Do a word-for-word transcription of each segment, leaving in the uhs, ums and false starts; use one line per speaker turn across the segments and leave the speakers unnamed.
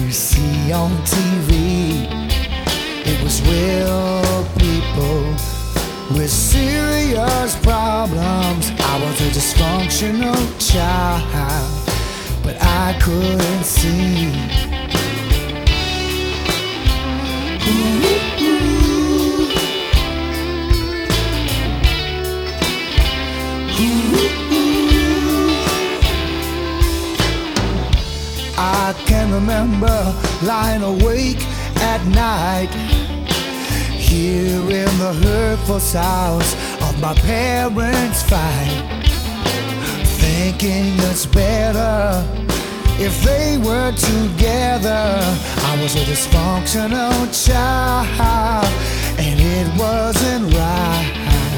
you see on T V. It was real people with serious problems. I was a dysfunctional child, but I couldn't see. Ooh, ooh. Ooh, ooh. I can remember lying awake at night, hearing the hurtful sounds of my parents' fight, thinking it's better if they were together. I was a dysfunctional child, and it wasn't right.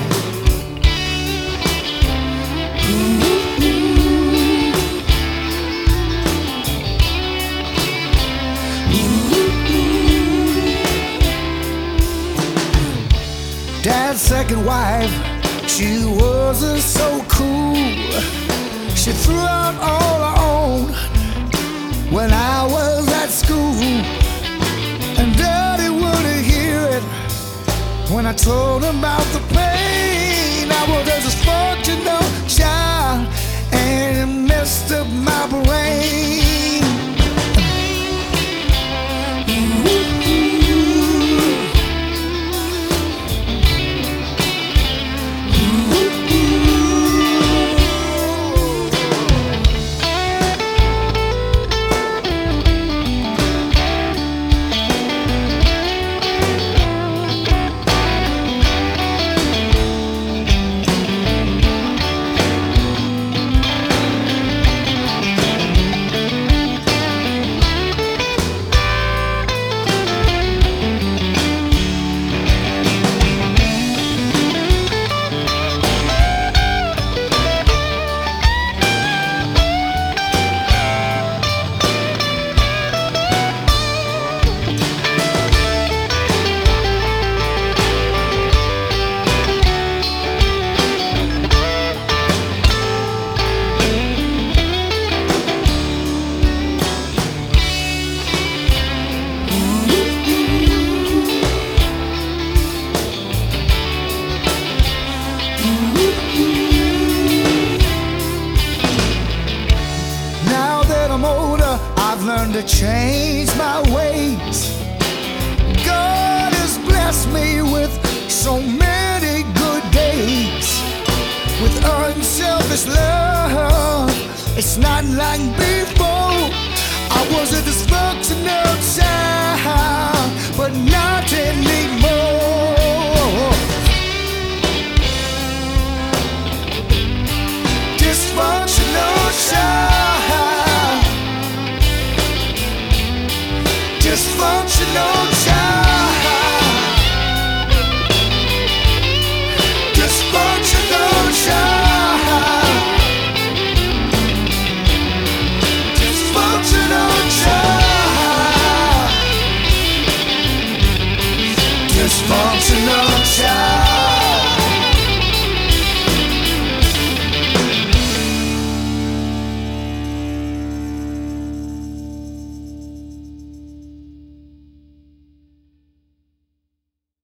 Ooh, ooh. Dad's second wife, she wasn't so cool. She threw out all her own when I was at school, and Daddy wouldn't hear it when I told him about the pain. I was a dysfunctional child, and it messed up my brain. I've learned to change my ways. God has blessed me with so many good days, with unselfish love. It's not like before. I was a dysfunctional child, but not anymore. Dysfunctional child, dysfunctional child, dysfunctional child, dysfunctional child, dysfunctional child.